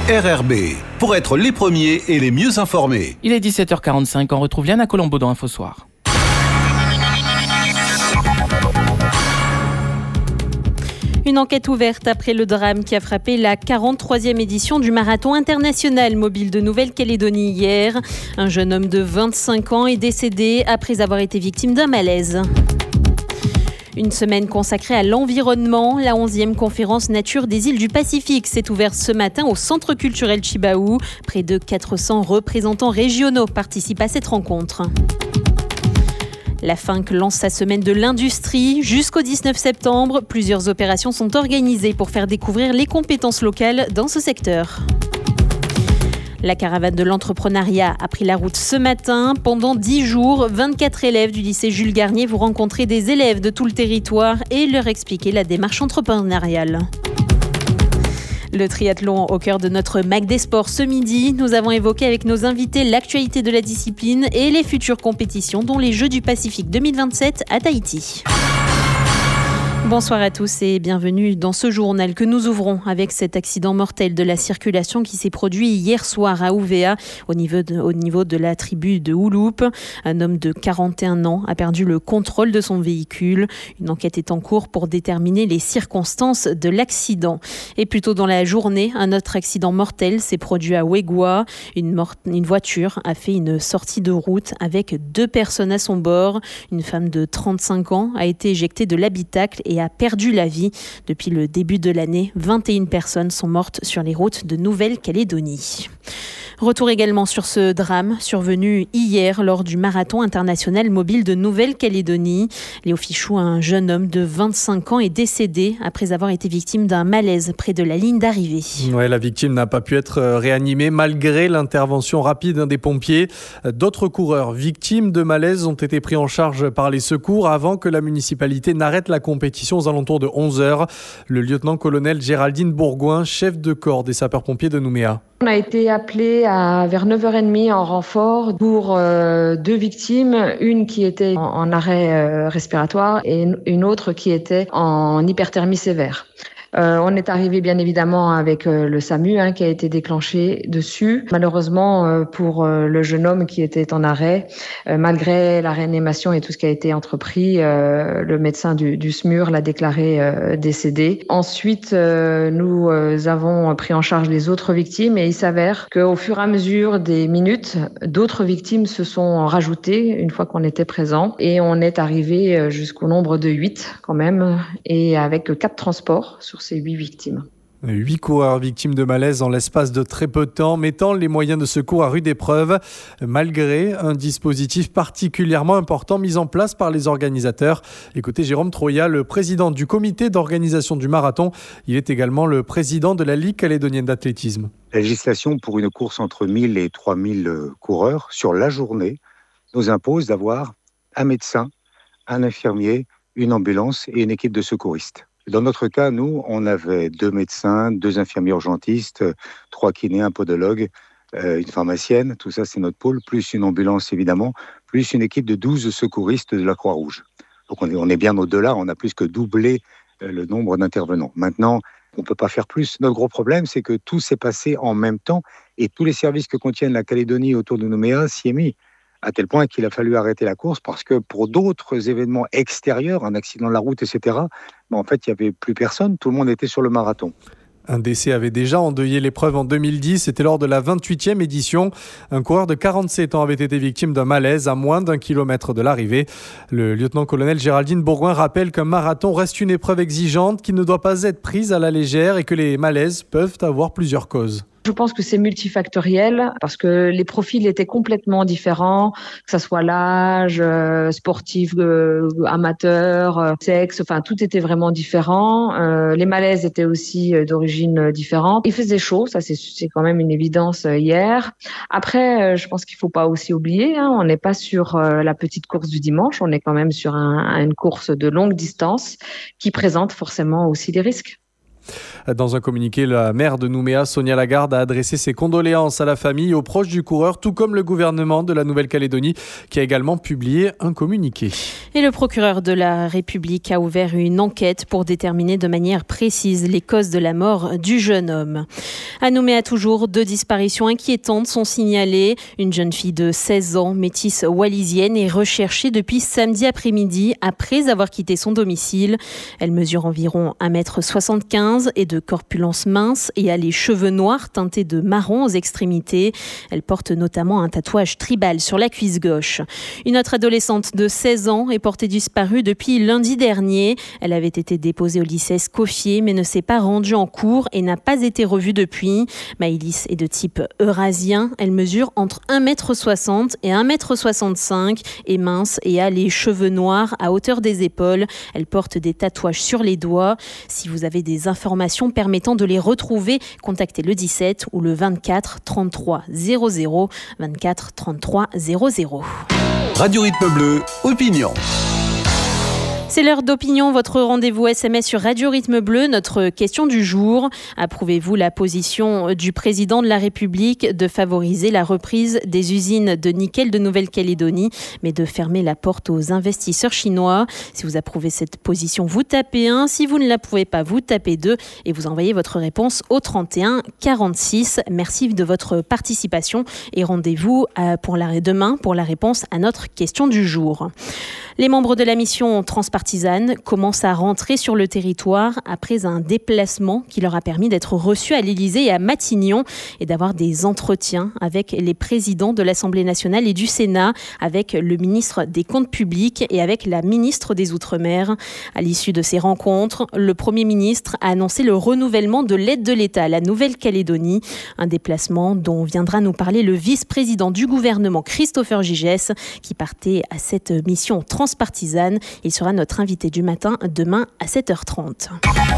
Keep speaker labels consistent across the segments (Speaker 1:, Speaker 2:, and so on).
Speaker 1: RRB, pour être les premiers et les mieux informés.
Speaker 2: Il est 17h45, on retrouve Liana Colombo dans Info Soir.
Speaker 3: Une enquête ouverte après le drame qui a frappé la 43e édition du Marathon international mobile de Nouvelle-Calédonie hier. Un jeune homme de 25 ans est décédé après avoir été victime d'un malaise. Une semaine consacrée à l'environnement, la 11e conférence Nature des îles du Pacifique s'est ouverte ce matin au Centre culturel Chibaou. Près de 400 représentants régionaux participent à cette rencontre. La FINC lance sa semaine de l'industrie. Jusqu'au 19 septembre, plusieurs opérations sont organisées pour faire découvrir les compétences locales dans ce secteur. La caravane de l'entrepreneuriat a pris la route ce matin. Pendant 10 jours, 24 élèves du lycée Jules Garnier vont rencontrer des élèves de tout le territoire et leur expliquer la démarche entrepreneuriale. Le triathlon au cœur de notre Mac des Sports ce midi. Nous avons évoqué avec nos invités l'actualité de la discipline et les futures compétitions, dont les Jeux du Pacifique 2027 à Tahiti. Bonsoir à tous et bienvenue dans ce journal que nous ouvrons avec cet accident mortel de la circulation qui s'est produit hier soir à Ouvéa au niveau de la tribu de Ouloup. Un homme de 41 ans a perdu le contrôle de son véhicule. Une enquête est en cours pour déterminer les circonstances de l'accident. Et plus tôt dans la journée, un autre accident mortel s'est produit à Ouégoua. Une voiture a fait une sortie de route avec 2 personnes à son bord. Une femme de 35 ans a été éjectée de l'habitacle et a perdu la vie. Depuis le début de l'année, 21 personnes sont mortes sur les routes de Nouvelle-Calédonie. Retour également sur ce drame survenu hier lors du Marathon international mobile de Nouvelle-Calédonie. Léo Fichou, un jeune homme de 25 ans, est décédé après avoir été victime d'un malaise près de la ligne d'arrivée. Ouais, la victime n'a pas pu être réanimée malgré l'intervention rapide des pompiers. D'autres coureurs victimes de malaise ont été pris en charge par les secours avant que la municipalité n'arrête la compétition aux alentours de 11h. Le lieutenant-colonel Géraldine Bourgoin, chef de corps des sapeurs-pompiers de Nouméa.
Speaker 4: On a été appelé vers 9h30 en renfort pour 2 victimes, une qui était en arrêt respiratoire et une autre qui était en hyperthermie sévère. On est arrivé bien évidemment avec le SAMU qui a été déclenché dessus. Malheureusement pour le jeune homme qui était en arrêt, malgré la réanimation et tout ce qui a été entrepris, le médecin du SMUR l'a déclaré décédé. Ensuite, nous avons pris en charge les autres victimes et il s'avère qu'au fur et à mesure des minutes, d'autres victimes se sont rajoutées une fois qu'on était présent et on est arrivé jusqu'au nombre de 8 quand même et avec 4 transports sur ces 8 victimes.
Speaker 5: 8 coureurs victimes de malaise en l'espace de très peu de temps, mettant les moyens de secours à rude épreuve, malgré un dispositif particulièrement important mis en place par les organisateurs. Écoutez Jérôme Troya, le président du comité d'organisation du marathon. Il est également le président de la Ligue calédonienne d'athlétisme.
Speaker 6: La législation pour une course entre 1000 et 3000 coureurs sur la journée nous impose d'avoir un médecin, un infirmier, une ambulance et une équipe de secouristes. Dans notre cas, nous, on avait 2 médecins, 2 infirmiers urgentistes, 3 kinés, un podologue, une pharmacienne, tout ça c'est notre pôle, plus une ambulance évidemment, plus une équipe de 12 secouristes de la Croix-Rouge. Donc on est bien au-delà, on a plus que doublé le nombre d'intervenants. Maintenant, on ne peut pas faire plus. Notre gros problème, c'est que tout s'est passé en même temps et tous les services que contiennent la Calédonie autour de Nouméa s'y est mis. À tel point qu'il a fallu arrêter la course parce que pour d'autres événements extérieurs, un accident de la route, etc., en fait, il n'y avait plus personne, tout le monde était sur le marathon.
Speaker 5: Un décès avait déjà endeuillé l'épreuve en 2010, c'était lors de la 28e édition. Un coureur de 47 ans avait été victime d'un malaise à moins d'1 kilomètre de l'arrivée. Le lieutenant-colonel Géraldine Bourgoin rappelle qu'un marathon reste une épreuve exigeante qui ne doit pas être prise à la légère et que les malaises peuvent avoir plusieurs causes.
Speaker 4: Je pense que c'est multifactoriel parce que les profils étaient complètement différents, que ça soit l'âge, sportif, amateur, sexe, enfin tout était vraiment différent. Les malaises étaient aussi d'origine différente. Il faisait chaud, ça c'est quand même une évidence hier. Après, je pense qu'il faut pas aussi oublier, on n'est pas sur la petite course du dimanche, on est quand même sur une course de longue distance qui présente forcément aussi des risques.
Speaker 5: Dans un communiqué, la maire de Nouméa, Sonia Lagarde, a adressé ses condoléances à la famille et aux proches du coureur, tout comme le gouvernement de la Nouvelle-Calédonie, qui a également publié un communiqué.
Speaker 3: Et le procureur de la République a ouvert une enquête pour déterminer de manière précise les causes de la mort du jeune homme. À Nouméa, toujours, 2 disparitions inquiétantes sont signalées. Une jeune fille de 16 ans, métisse wallisienne, est recherchée depuis samedi après-midi après avoir quitté son domicile. Elle mesure environ 1,75 m et de corpulence mince et a les cheveux noirs teintés de marron aux extrémités. Elle porte notamment un tatouage tribal sur la cuisse gauche. Une autre adolescente de 16 ans est portée disparue depuis lundi dernier. Elle avait été déposée au lycée Escoffier mais ne s'est pas rendue en cours et n'a pas été revue depuis. Maëlys est de type eurasien. Elle mesure entre 1,60 m et 1,65 m et mince et a les cheveux noirs à hauteur des épaules. Elle porte des tatouages sur les doigts. Si vous avez des informations permettant de les retrouver, contactez le 17 ou le 24 33 00 24 33 00.
Speaker 1: Radio Rythme Bleu, opinion.
Speaker 3: C'est l'heure d'opinion, votre rendez-vous SMS sur Radio Rythme Bleu. Notre question du jour: approuvez-vous la position du président de la République de favoriser la reprise des usines de nickel de Nouvelle-Calédonie, mais de fermer la porte aux investisseurs chinois? Si vous approuvez cette position, vous tapez 1. Si vous ne l'approuvez pas, vous tapez 2 et vous envoyez votre réponse au 31 46. Merci de votre participation et rendez-vous demain pour la réponse à notre question du jour. Les membres de la mission transpartisane commencent à rentrer sur le territoire après un déplacement qui leur a permis d'être reçus à l'Élysée et à Matignon et d'avoir des entretiens avec les présidents de l'Assemblée nationale et du Sénat, avec le ministre des Comptes publics et avec la ministre des Outre-mer. À l'issue de ces rencontres, le Premier ministre a annoncé le renouvellement de l'aide de l'État à la Nouvelle-Calédonie, un déplacement dont viendra nous parler le vice-président du gouvernement Christopher Gigès, qui partait à cette mission transpartisane. Il sera notre invité du matin demain à 7h30.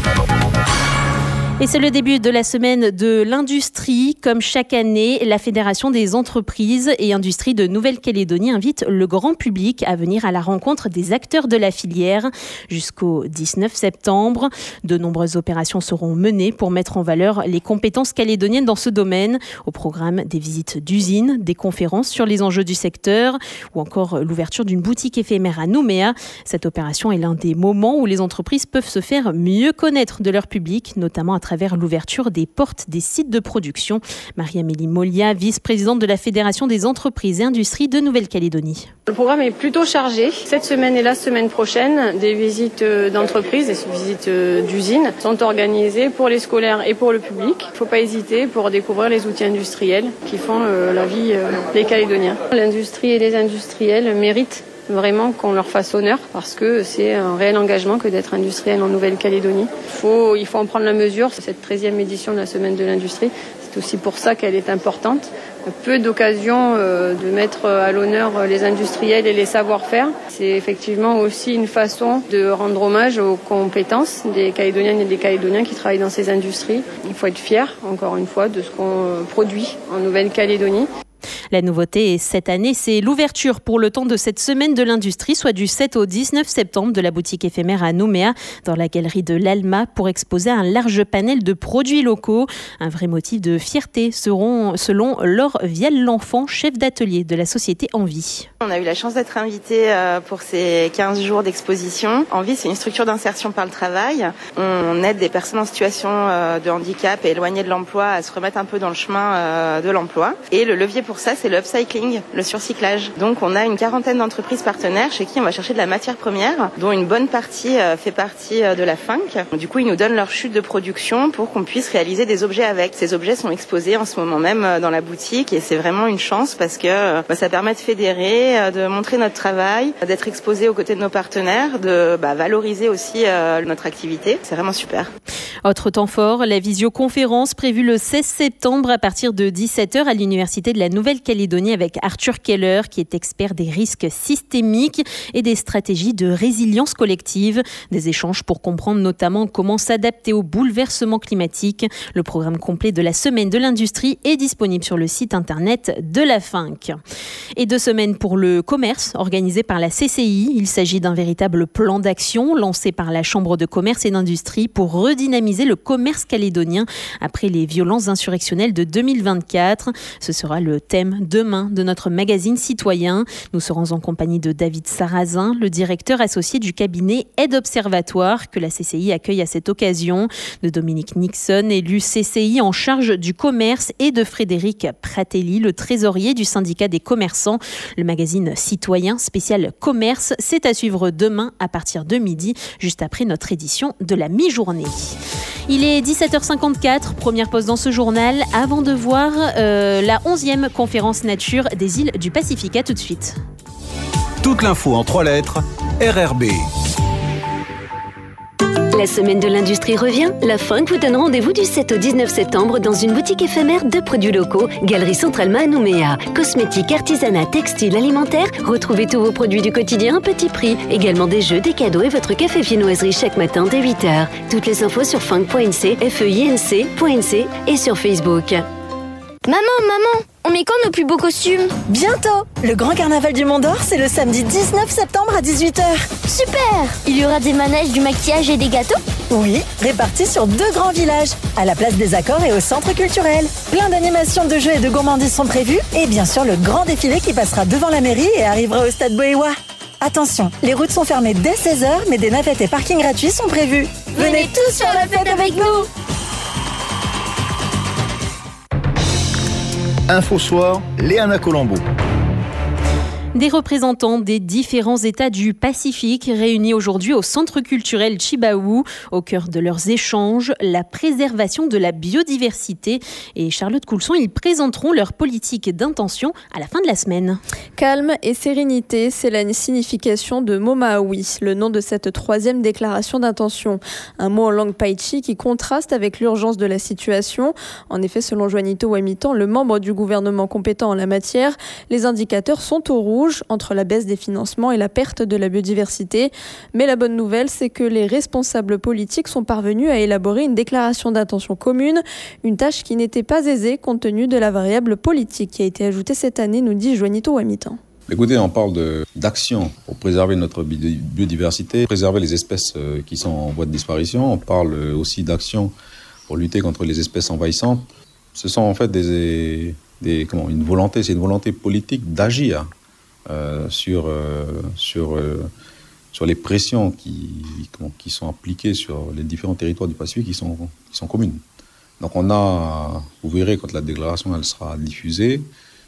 Speaker 3: Et c'est le début de la semaine de l'industrie. Comme chaque année, la Fédération des entreprises et industries de Nouvelle-Calédonie invite le grand public à venir à la rencontre des acteurs de la filière. Jusqu'au 19 septembre, de nombreuses opérations seront menées pour mettre en valeur les compétences calédoniennes dans ce domaine. Au programme, des visites d'usines, des conférences sur les enjeux du secteur ou encore l'ouverture d'une boutique éphémère à Nouméa. Cette opération est l'un des moments où les entreprises peuvent se faire mieux connaître de leur public, notamment à travers l'ouverture des portes des sites de production. Marie-Amélie Molia, vice-présidente de la Fédération des entreprises et industries de Nouvelle-Calédonie.
Speaker 7: Le programme est plutôt chargé. Cette semaine et la semaine prochaine, des visites d'entreprises, des visites d'usines sont organisées pour les scolaires et pour le public. Il ne faut pas hésiter pour découvrir les outils industriels qui font la vie des Calédoniens. L'industrie et les industriels méritent vraiment qu'on leur fasse honneur parce que c'est un réel engagement que d'être industriel en Nouvelle-Calédonie. Il faut en prendre la mesure. Cette 13e édition de la Semaine de l'Industrie, c'est aussi pour ça qu'elle est importante. Peu d'occasions de mettre à l'honneur les industriels et les savoir-faire. C'est effectivement aussi une façon de rendre hommage aux compétences des Calédoniennes et des Calédoniens qui travaillent dans ces industries. Il faut être fier, encore une fois, de ce qu'on produit en Nouvelle-Calédonie.
Speaker 3: La nouveauté cette année, c'est l'ouverture pour le temps de cette semaine de l'industrie, soit du 7 au 19 septembre, de la boutique éphémère à Nouméa, dans la galerie de l'Alma, pour exposer un large panel de produits locaux. Un vrai motif de fierté selon Laure Vial-L'Enfant, chef d'atelier de la société Envie.
Speaker 8: On a eu la chance d'être invité pour ces 15 jours d'exposition. Envie, c'est une structure d'insertion par le travail. On aide des personnes en situation de handicap et éloignées de l'emploi à se remettre un peu dans le chemin de l'emploi. Et le levier pour ça, c'est le upcycling, le surcyclage. Donc on a une 40aine d'entreprises partenaires chez qui on va chercher de la matière première, dont une bonne partie fait partie de la funk. Du coup, ils nous donnent leur chute de production pour qu'on puisse réaliser des objets avec. Ces objets sont exposés en ce moment même dans la boutique et c'est vraiment une chance parce que ça permet de fédérer, de montrer notre travail, d'être exposé aux côtés de nos partenaires, de valoriser aussi notre activité. C'est vraiment super.
Speaker 3: Autre temps fort, la visioconférence prévue le 16 septembre à partir de 17h à l'Université de la Nouvelle-Calédonie Nouvelle-Calédonie avec Arthur Keller, qui est expert des risques systémiques et des stratégies de résilience collective. Des échanges pour comprendre notamment comment s'adapter au bouleversement climatique. Le programme complet de la Semaine de l'Industrie est disponible sur le site internet de la FINC. Et 2 semaines pour le commerce, organisé par la CCI. Il s'agit d'un véritable plan d'action lancé par la Chambre de commerce et d'industrie pour redynamiser le commerce calédonien après les violences insurrectionnelles de 2024. Ce sera le thème demain de notre magazine citoyen. Nous serons en compagnie de David Sarrazin, le directeur associé du cabinet Aide Observatoire que la CCI accueille à cette occasion, de Dominique Nixon, élu CCI en charge du commerce, et de Frédéric Pratelli, le trésorier du syndicat des commerçants. Le magazine citoyen spécial commerce, c'est à suivre demain à partir de midi, juste après notre édition de la mi-journée. Il est 17h54, première pause dans ce journal, avant de voir la 11e conférence nature des îles du Pacifique. À tout de suite.
Speaker 1: Toute l'info en 3 lettres, RRB.
Speaker 9: La Semaine de l'Industrie revient. La FINC vous donne rendez-vous du 7 au 19 septembre dans une boutique éphémère de produits locaux, Galerie Centralma à Nouméa. Cosmétiques, artisanat, textile, alimentaire, retrouvez tous vos produits du quotidien à petit prix. Également des jeux, des cadeaux et votre café viennoiserie chaque matin dès 8h. Toutes les infos sur finc.nc, FEINC.nc et sur Facebook.
Speaker 10: Maman, on met quand nos plus beaux costumes?
Speaker 11: Bientôt. Le grand carnaval du Mont d'Or, c'est le samedi 19 septembre à 18h.
Speaker 10: Super. Il y aura des manèges, du maquillage et des gâteaux?
Speaker 11: Oui, répartis sur 2 grands villages, à la place des Accords et au centre culturel. Plein d'animations, de jeux et de gourmandises sont prévues, et bien sûr le grand défilé qui passera devant la mairie et arrivera au stade Boéwa. Attention, les routes sont fermées dès 16h, mais des navettes et parkings gratuits sont prévus.
Speaker 10: Venez tous faire la fête avec nous.
Speaker 1: Info Soir, Léana Colombo.
Speaker 3: Des représentants des différents États du Pacifique réunis aujourd'hui au Centre culturel Chibaou. Au cœur de leurs échanges, la préservation de la biodiversité. Et Charlotte Coulson, ils présenteront leur politique d'intention à la fin de la semaine.
Speaker 12: Calme et sérénité, c'est la signification de Momawi, le nom de cette 3e déclaration d'intention. Un mot en langue païchi qui contraste avec l'urgence de la situation. En effet, selon Juanito Wamitan, le membre du gouvernement compétent en la matière, les indicateurs sont au rouge entre la baisse des financements et la perte de la biodiversité. Mais la bonne nouvelle, c'est que les responsables politiques sont parvenus à élaborer une déclaration d'intention commune, une tâche qui n'était pas aisée compte tenu de la variable politique qui a été ajoutée cette année, nous dit Juanito Wamitan.
Speaker 13: Écoutez, on parle d'action pour préserver notre biodiversité, préserver les espèces qui sont en voie de disparition. On parle aussi d'action pour lutter contre les espèces envahissantes. Ce sont en fait une volonté politique d'agir sur les pressions qui sont appliquées sur les différents territoires du Pacifique qui sont communes. Donc vous verrez quand la déclaration elle sera diffusée,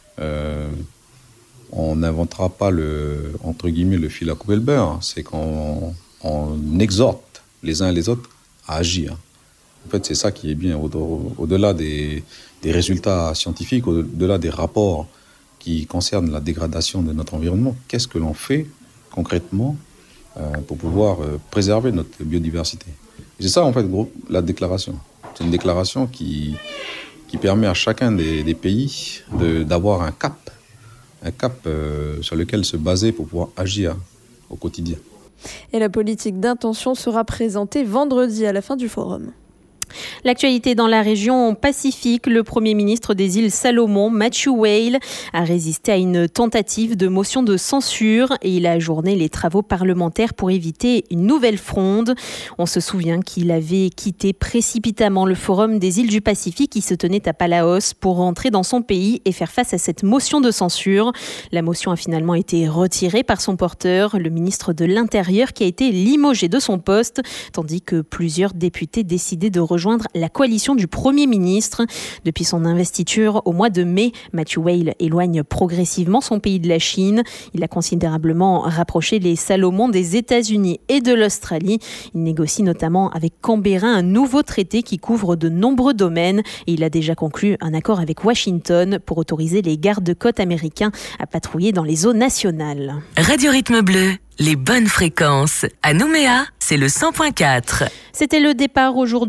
Speaker 13: on n'inventera pas le fil à couper le beurre. C'est qu'on exhorte les uns et les autres à agir. En fait, c'est ça qui est bien, au-delà des résultats scientifiques, au-delà des rapports qui concernent la dégradation de notre environnement. Qu'est-ce que l'on fait concrètement pour pouvoir préserver notre biodiversité? Et c'est ça, en fait, la déclaration. C'est une déclaration qui permet à chacun des pays d'avoir un cap sur lequel se baser pour pouvoir agir au quotidien.
Speaker 12: Et la politique d'intention sera présentée vendredi à la fin du forum.
Speaker 3: L'actualité dans la région Pacifique, le Premier ministre des îles Salomon, Matthew Wale, a résisté à une tentative de motion de censure et il a ajourné les travaux parlementaires pour éviter une nouvelle fronde. On se souvient qu'il avait quitté précipitamment le Forum des îles du Pacifique qui se tenait à Palaos pour rentrer dans son pays et faire face à cette motion de censure. La motion a finalement été retirée par son porteur, le ministre de l'Intérieur, qui a été limogé de son poste, tandis que plusieurs députés décidaient de rejoindre la coalition du Premier ministre. Depuis son investiture au mois de mai, Matthew Wale éloigne progressivement son pays de la Chine. Il a considérablement rapproché les Salomon des États-Unis et de l'Australie. Il négocie notamment avec Canberra un nouveau traité qui couvre de nombreux domaines et il a déjà conclu un accord avec Washington pour autoriser les gardes-côtes américains à patrouiller dans les eaux nationales.
Speaker 9: Radio Rythme Bleu, les bonnes fréquences. À Nouméa, c'est le 100.4.
Speaker 3: C'était le départ aujourd'hui d'une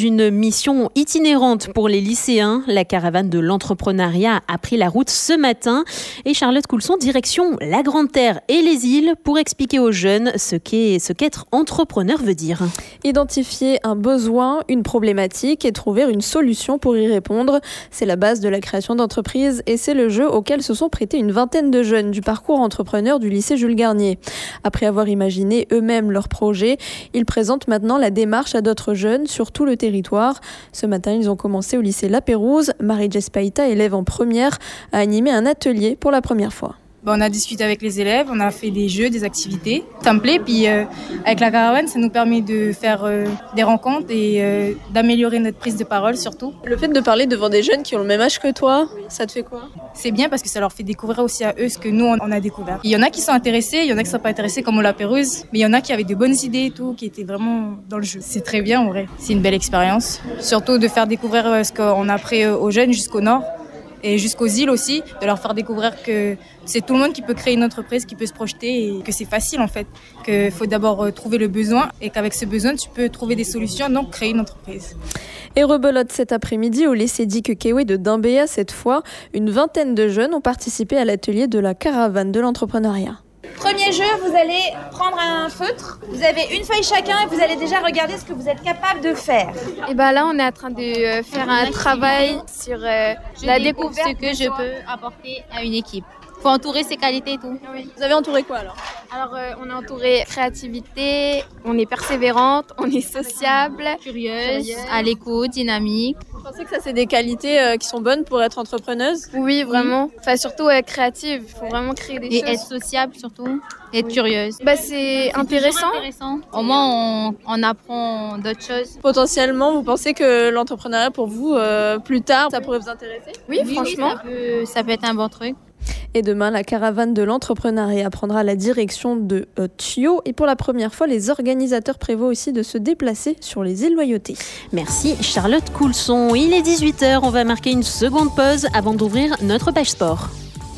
Speaker 3: une mission itinérante pour les lycéens. La caravane de l'entrepreneuriat a pris la route ce matin. Et Charlotte Coulson, direction la Grande Terre et les îles pour expliquer aux jeunes ce qu'être entrepreneur veut dire.
Speaker 12: Identifier un besoin, une problématique et trouver une solution pour y répondre. C'est la base de la création d'entreprises et c'est le jeu auquel se sont prêtés une vingtaine de jeunes du parcours entrepreneur du lycée Jules Garnier. Après avoir imaginé eux-mêmes leur projet, ils présentent maintenant la démarche à d'autres jeunes sur tout le territoire. Ce matin, ils ont commencé au lycée La Pérouse. Marie-Jess Païta, élève en première, a animé un atelier pour la première fois.
Speaker 14: On a discuté avec les élèves, on a fait des jeux, des activités, templés, puis avec la caravane, ça nous permet de faire des rencontres et d'améliorer notre prise de parole surtout.
Speaker 12: Le fait de parler devant des jeunes qui ont le même âge que toi, ça te fait quoi ?
Speaker 14: C'est bien parce que ça leur fait découvrir aussi à eux ce que nous on a découvert. Il y en a qui sont intéressés, il y en a qui ne sont pas intéressés comme au La Pérouse, mais il y en a qui avaient de bonnes idées et tout, qui étaient vraiment dans le jeu. C'est très bien en vrai, c'est une belle expérience. Surtout de faire découvrir ce qu'on a appris aux jeunes jusqu'au nord. Et jusqu'aux îles aussi, de leur faire découvrir que c'est tout le monde qui peut créer une entreprise, qui peut se projeter et que c'est facile en fait. Qu'il faut d'abord trouver le besoin et qu'avec ce besoin, tu peux trouver des solutions, donc créer une entreprise.
Speaker 12: Et rebelote cet après-midi au lycée Dick Kewe de Dimbéa cette fois, une vingtaine de jeunes ont participé à l'atelier de la caravane de l'entrepreneuriat.
Speaker 15: Premier jeu, vous allez prendre un feutre, vous avez une feuille chacun et vous allez déjà regarder ce que vous êtes capable de faire.
Speaker 16: Et là, on est en train de faire un travail sur la découverte
Speaker 17: ce que je peux apporter à une équipe. Il faut entourer ses qualités et tout.
Speaker 12: Oui. Vous avez entouré quoi alors ?
Speaker 16: Alors, on a entouré créativité, on est persévérante, on est sociable,
Speaker 17: curieuse, à l'écoute, dynamique.
Speaker 12: Vous pensez que ça, c'est des qualités qui sont bonnes pour être entrepreneuse ?
Speaker 16: Oui, vraiment. Enfin, surtout créative, il faut vraiment créer des choses.
Speaker 17: Et être sociable surtout, être curieuse.
Speaker 16: C'est intéressant.
Speaker 17: Au moins, on apprend d'autres choses.
Speaker 12: Potentiellement, vous pensez que l'entrepreneuriat pour vous, plus tard, ça pourrait vous intéresser ?
Speaker 16: Oui, franchement.
Speaker 17: Ça peut être un bon truc.
Speaker 12: Et demain, la caravane de l'entrepreneuriat prendra la direction de Thio. Et pour la première fois, les organisateurs prévoient aussi de se déplacer sur les îles Loyauté.
Speaker 3: Merci Charlotte Coulson. Il est 18h, on va marquer une seconde pause avant d'ouvrir notre page sport.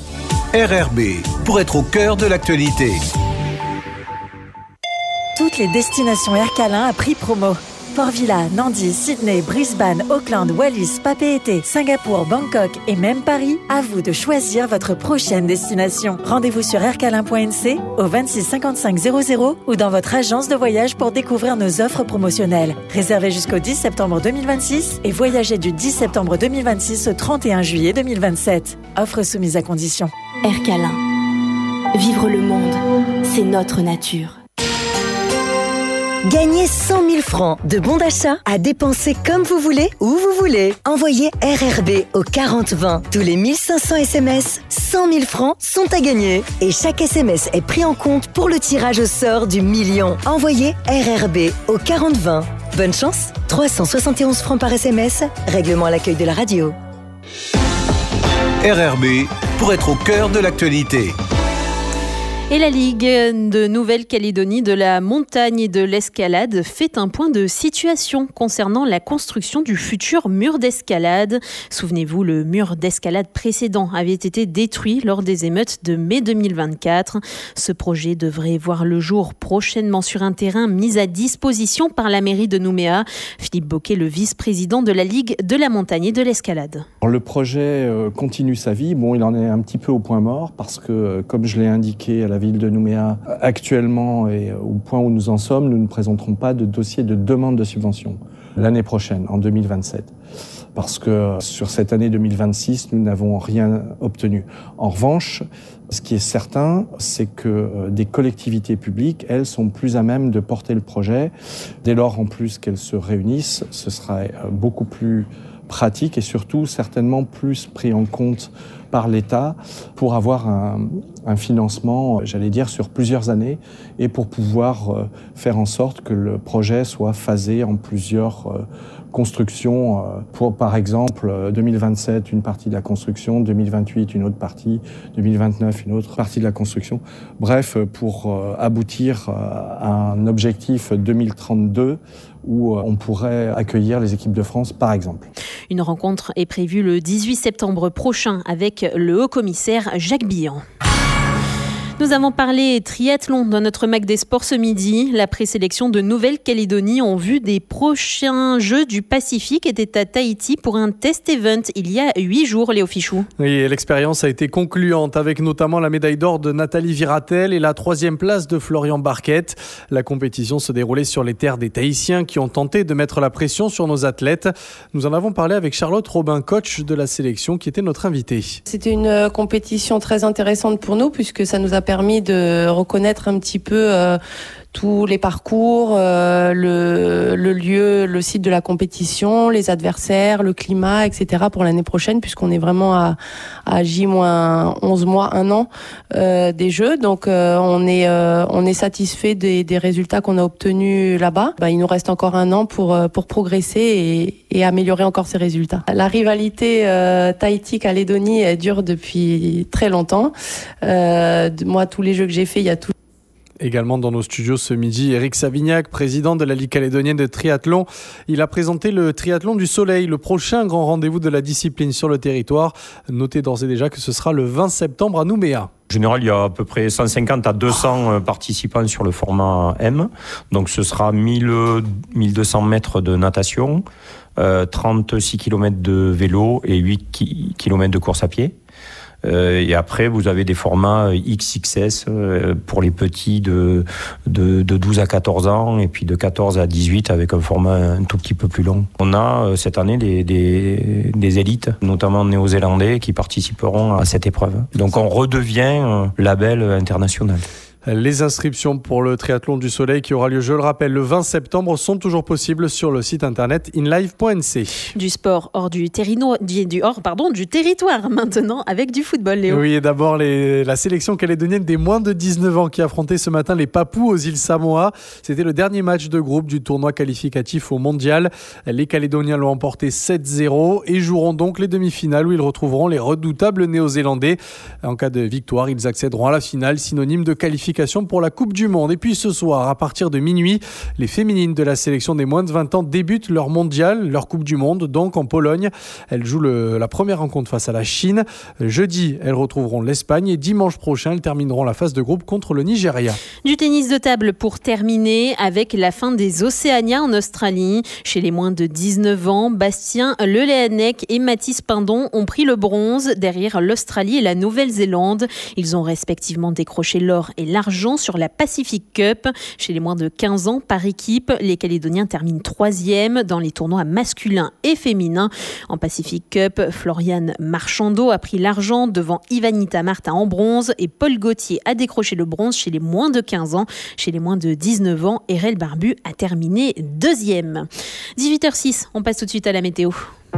Speaker 1: RRB, pour être au cœur de l'actualité.
Speaker 11: Toutes les destinations Air Calin à prix promo. Port Vila, Nandi, Sydney, Brisbane, Auckland, Wallis, Papeete, Singapour, Bangkok et même Paris, à vous de choisir votre prochaine destination. Rendez-vous sur aircalin.nc au 26 55 00 ou dans votre agence de voyage pour découvrir nos offres promotionnelles. Réservez jusqu'au 10 septembre 2026 et voyagez du 10 septembre 2026 au 31 juillet 2027. Offre soumise à condition.
Speaker 9: Air Calin. Vivre le monde, c'est notre nature.
Speaker 18: Gagnez 100 000 francs de bons d'achat à dépenser comme vous voulez, où vous voulez. Envoyez RRB au 4020. Tous les 1500 SMS, 100 000 francs sont à gagner. Et chaque SMS est pris en compte pour le tirage au sort du million. Envoyez RRB au 4020. Bonne chance, 371 francs par SMS, règlement à l'accueil de la radio.
Speaker 1: RRB, pour être au cœur de l'actualité.
Speaker 3: Et la Ligue de Nouvelle-Calédonie de la montagne et de l'escalade fait un point de situation concernant la construction du futur mur d'escalade. Souvenez-vous, le mur d'escalade précédent avait été détruit lors des émeutes de mai 2024. Ce projet devrait voir le jour prochainement sur un terrain mis à disposition par la mairie de Nouméa. Philippe Bocquet, le vice-président de la Ligue de la montagne et de l'escalade.
Speaker 19: Le projet continue sa vie. Il en est un petit peu au point mort parce que, comme je l'ai indiqué à la ville de Nouméa, actuellement et au point où nous en sommes, nous ne présenterons pas de dossier de demande de subvention l'année prochaine, en 2027. Parce que sur cette année 2026, nous n'avons rien obtenu. En revanche, ce qui est certain, c'est que des collectivités publiques, elles, sont plus à même de porter le projet. Dès lors, en plus, qu'elles se réunissent, ce sera beaucoup plus pratique et surtout certainement plus pris en compte par l'État pour avoir un financement, j'allais dire, sur plusieurs années et pour pouvoir faire en sorte que le projet soit phasé en plusieurs constructions. Pour, par exemple, 2027, une partie de la construction, 2028, une autre partie, 2029, une autre partie de la construction. Bref, pour aboutir à un objectif 2032 où on pourrait accueillir les équipes de France, par exemple.
Speaker 3: Une rencontre est prévue le 18 septembre prochain avec le haut-commissaire Jacques Billan. Nous avons parlé triathlon dans notre Mac des Sports ce midi. La présélection de Nouvelle-Calédonie en vue des prochains Jeux du Pacifique était à Tahiti pour un test event il y a 8 jours, Léo Fichou.
Speaker 5: Oui, et l'expérience a été concluante avec notamment la médaille d'or de Nathalie Viratel et la 3e place de Florian Barquette. La compétition se déroulait sur les terres des Tahitiens qui ont tenté de mettre la pression sur nos athlètes. Nous en avons parlé avec Charlotte Robin, coach de la sélection, qui était notre invitée.
Speaker 20: C'était une compétition très intéressante pour nous puisque ça nous a permis de reconnaître un petit peu tous les parcours, le lieu, le site de la compétition, les adversaires, le climat, etc. pour l'année prochaine, puisqu'on est vraiment à J-11 mois, 1 an des Jeux. Donc on est satisfait des résultats qu'on a obtenus là-bas. Il nous reste encore 1 an pour progresser et améliorer encore ces résultats. La rivalité Tahiti-Calédonie dure depuis très longtemps. Moi, tous les Jeux que j'ai faits, il y a tout.
Speaker 5: Également dans nos studios ce midi, Eric Savignac, président de la Ligue calédonienne de triathlon. Il a présenté le triathlon du soleil, le prochain grand rendez-vous de la discipline sur le territoire. Notez d'ores et déjà que ce sera le 20 septembre à Nouméa.
Speaker 21: En général, il y a à peu près 150 à 200 participants sur le format M. Donc ce sera 1200 mètres de natation, 36 km de vélo et 8 km de course à pied. Et après, vous avez des formats XXS pour les petits de 12 à 14 ans et puis de 14 à 18 avec un format un tout petit peu plus long. On a cette année des élites, notamment néo-zélandais, qui participeront à cette épreuve. Donc on redevient label international.
Speaker 5: Les inscriptions pour le triathlon du soleil qui aura lieu, je le rappelle, le 20 septembre sont toujours possibles sur le site internet inlive.nc.
Speaker 3: Du sport hors du territoire maintenant avec du football, Léo.
Speaker 5: Oui, et d'abord la sélection calédonienne des moins de 19 ans qui affrontait ce matin les Papous aux îles Samoa. C'était le dernier match de groupe du tournoi qualificatif au mondial. Les Calédoniens l'ont emporté 7-0 et joueront donc les demi-finales où ils retrouveront les redoutables Néo-Zélandais. En cas de victoire, ils accéderont à la finale, synonyme de qualification pour la Coupe du Monde. Et puis ce soir, à partir de minuit, les féminines de la sélection des moins de 20 ans débutent leur mondial, leur Coupe du Monde, donc en Pologne. Elles jouent la première rencontre face à la Chine. Jeudi, elles retrouveront l'Espagne et dimanche prochain, elles termineront la phase de groupe contre le Nigeria.
Speaker 3: Du tennis de table pour terminer avec la fin des Océania en Australie. Chez les moins de 19 ans, Bastien Lelehanec et Mathis Pindon ont pris le bronze derrière l'Australie et la Nouvelle-Zélande. Ils ont respectivement décroché l'or et l'argent sur la Pacific Cup. Chez les moins de 15 ans, par équipe, les Calédoniens terminent 3e dans les tournois masculins et féminins. En Pacific Cup, Floriane Marchandeau a pris l'argent devant Ivanita Martin en bronze et Paul Gauthier a décroché le bronze chez les moins de 15 ans. Chez les moins de 19 ans, Erel Barbu a terminé 2e. 18h06, on passe tout de suite à la météo.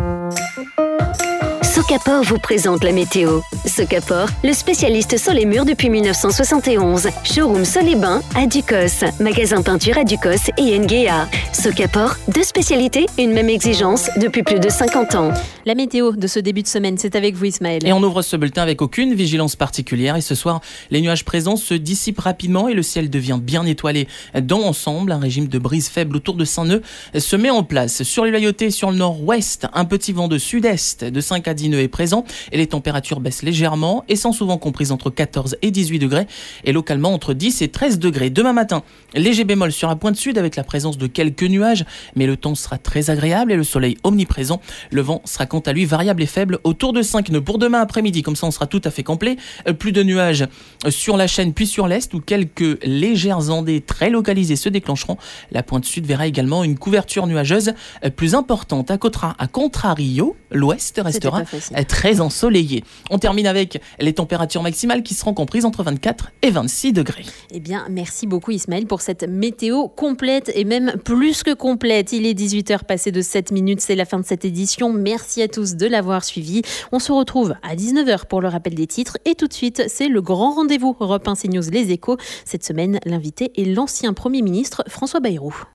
Speaker 9: Socapor vous présente la météo. Socapor, le spécialiste sur les murs depuis 1971. Showroom Sol et Bain à Ducos. Magasin peinture à Ducos et Nguea. Socapor, 2 spécialités, une même exigence depuis plus de 50 ans.
Speaker 3: La météo de ce début de semaine, c'est avec vous Ismaël.
Speaker 2: Et on ouvre ce bulletin avec aucune vigilance particulière. Et ce soir, les nuages présents se dissipent rapidement et le ciel devient bien étoilé. Dans l'ensemble, un régime de brise faible autour de Saint-Neu se met en place. Sur les Loyautés, sur le nord-ouest, un petit vent de sud-est de 5 à 10 nœuds est présent et les températures baissent légèrement et sont souvent comprises entre 14 et 18 degrés et localement entre 10 et 13 degrés. Demain matin, léger bémol sur la pointe sud avec la présence de quelques nuages, mais le temps sera très agréable et le soleil omniprésent. Le vent sera quant à lui variable et faible autour de 5 nœuds. Pour demain après-midi, comme ça on sera tout à fait complet, plus de nuages sur la chaîne puis sur l'est où quelques légères ondées très localisées se déclencheront. La pointe sud verra également une couverture nuageuse plus importante. À contrario, l'ouest restera très ensoleillé. On termine avec les températures maximales qui seront comprises entre 24 et 26 degrés.
Speaker 3: Eh bien, merci beaucoup Ismaël pour cette météo complète et même plus que complète. Il est 18h passé de 7 minutes, c'est la fin de cette édition. Merci à tous de l'avoir suivi. On se retrouve à 19h pour le rappel des titres et tout de suite, c'est le grand rendez-vous Europe 1 CNews Les Échos. Cette semaine, l'invité est l'ancien Premier ministre François Bayrou.